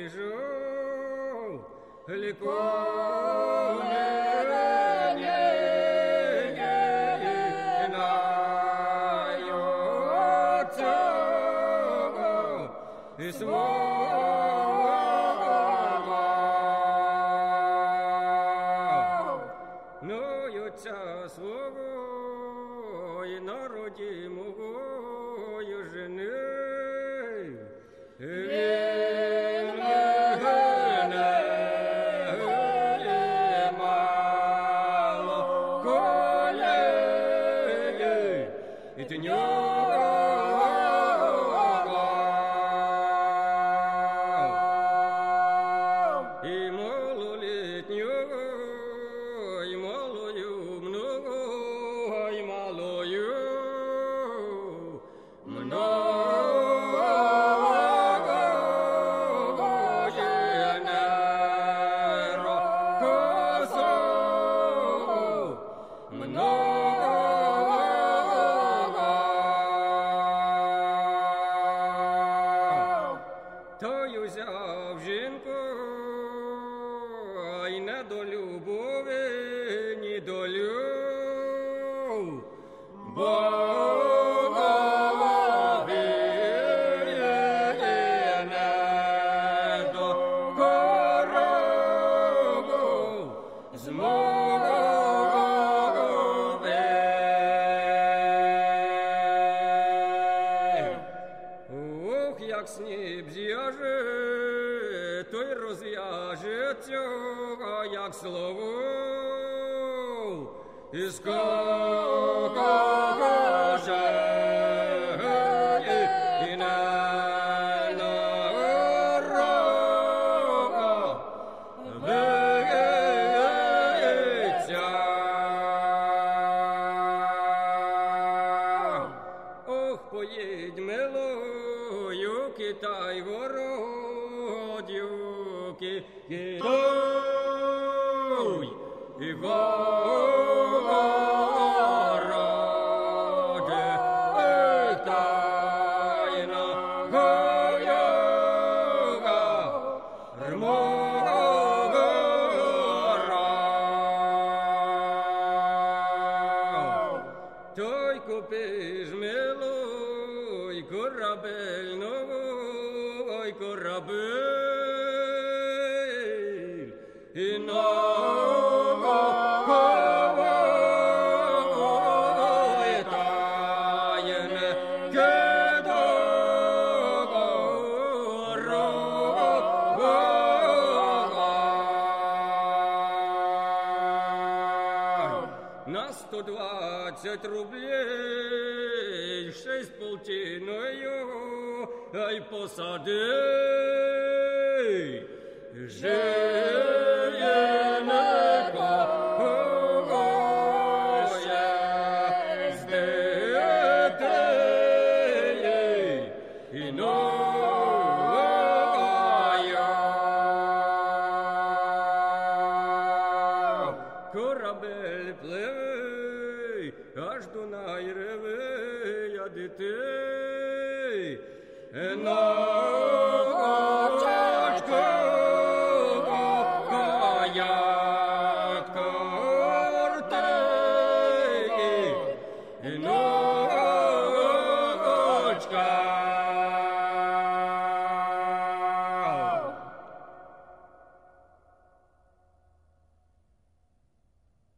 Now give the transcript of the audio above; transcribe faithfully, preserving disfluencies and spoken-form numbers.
біжу, ліко свого і народі мого жени. Він мене мало колеє, і ти нього і малолітнього, і малою много, і малою много є не рокосу, много тою взяв жінку, й не до любові, ні до любові, не до корову, з мови. Ох, як сніп з'яже, той розв'яжеться, як слово, і скаже, і не нарога виється. Ох, поїдь милою, Китай город, юки, Китай, і городе, тайна гояга, рмогора. Той купиш милой корабель новий, корабель, і новий тайне кедорога. На сто двадцять рублей, ще з полтиною, ай посади, жиє не когоє з дитині і новая. Корабель пливе, аж Дунай реве, а дитини на очечку як кортеї, і ночка